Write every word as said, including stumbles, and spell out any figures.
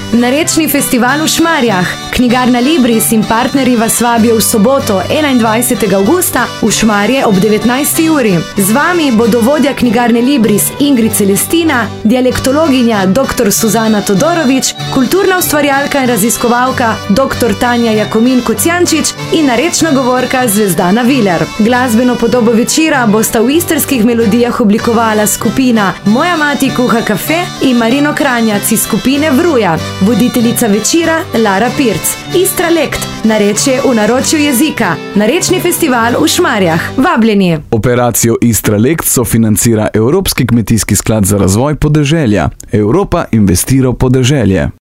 Narečni festival v Šmarjah. Knjigarna Libris in partnerji vas vabijo v soboto, enaindvajsetega avgusta, v Šmarje ob devetnajsti uri. Z vami bodo vodja knjigarne Libris Ingrid Celestina, dialektologinja doktor Suzana Todorović, kulturna ustvarjalka in raziskovalka doktor Tanja Jakomin Kocijančič in narečna govorka Zvezdana Viler. Glasbeno podobo večera bosta v istrskih melodijah oblikovala skupina Moja mati kuha kafe in Marino Kranjac iz skupine Vruja. Voditeljica večera Lara Pirc. Istralekt, narečje v naročju jezika. Narečni festival v Šmarjah. Vabljeni. Operacijo Istralekt sofinancira Evropski kmetijski sklad za razvoj podeželja. Evropa investira v podeželje.